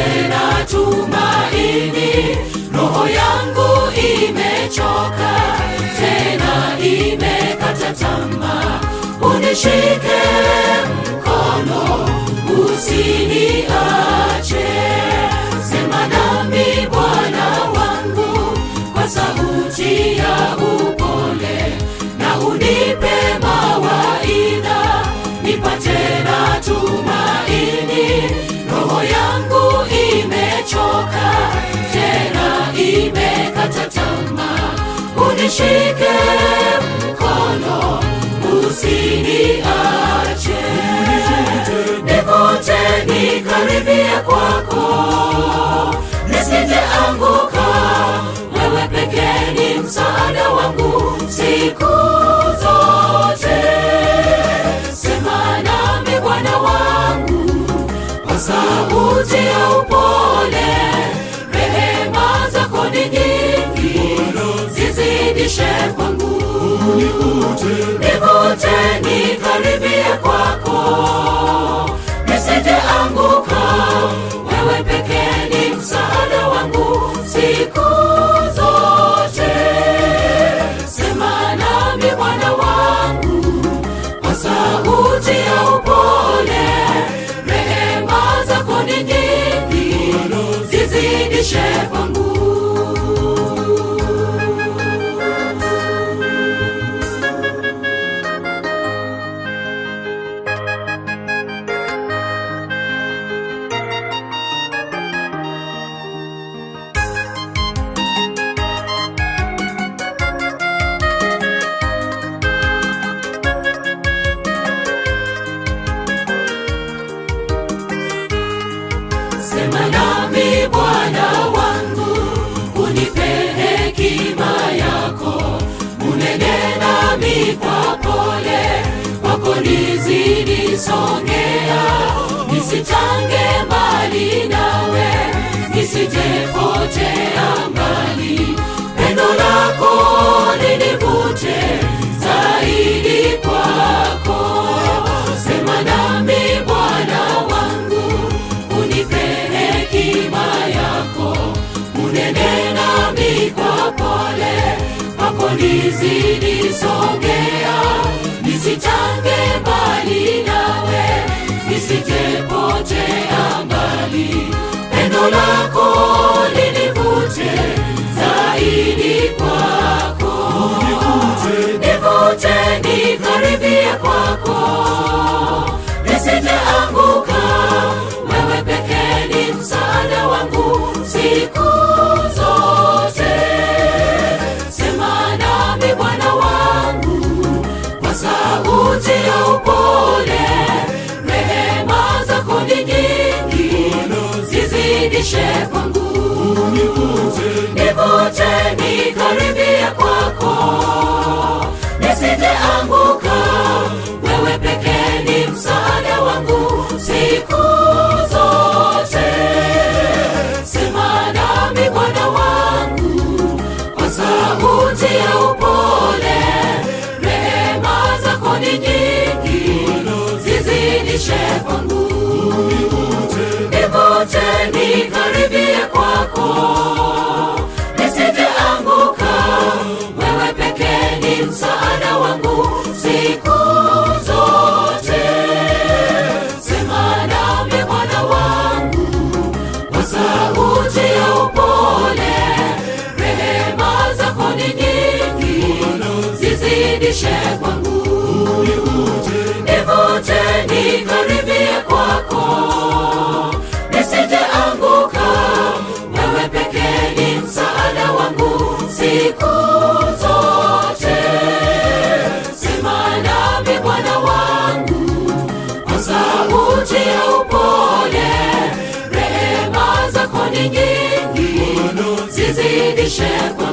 tena tumaini. Roho yangu imechoka, tena imekata tamaa. Unishike mkono, usiniache. Sema nami Bwana wangu kwa sauti ya upole, na unipe mawaidha nipate na tumaini. Roho yangu imechoka, tena imekata tamaa. Unishike mkono, usiniache. Nivute nikaribie kwako, nisije anguka. Wewe pekee ni msaada wangu siku zote. Sema nami Bwana wangu kwa sauti ya upole. Rehema zako ni nyingi, zizidishe kwangu. Nivute nikaribie kwako, nisije anguka. Wewe pekee ni msaada wangu siku zote. Sema nami Bwana wangu kwa sauti ya upole. Rehema zako ni nyingi, zizidishe kwangu. Sema nami Bwana wangu, unipe hekima yako. Unene nami kwa pole, kwako nizidi songea. Nisitange mbali nawe, nisijepotea mbali. Pendo lako linivute zaidi kwako. Sema nami Bwana wangu, unipe hekima yako. Unene nami kwa pole, kwako nizidi songea. Nisitange mbali nawe, nisijepotea mbali. Pendo lako linivute zaidi kwako. Nivute nikaribie kwako, nisije anguka. Wewe pekee ni msaada wangu siku zote. Sema nami Bwana wangu kwa sauti ya upole. Rehema zako ni nyingi, zizidishe kwangu. Nivute nikaribie kwako, nisije anguka. Wewe pekee ni msaada wangu siku zote. Sema nami Bwana wangu kwa sauti ya upole. Rehema zako ni nyingi, zizidishe kwangu. Nivute nikaribie kwako, nisije anguka. Wewe pekee ni msaada wangu siku zote. Sema nami Bwana wangu kwa sauti ya upole. Rehema zako ni nyingi, zizidishe kwangu. Nivute nikaribie kwako, nisije anguka. Wewe pekee ni msaada wangu siku zote. Sema nami Bwana wangu kwa sauti ya upole. Rehema zako ni nyingi, zizidishe kwangu.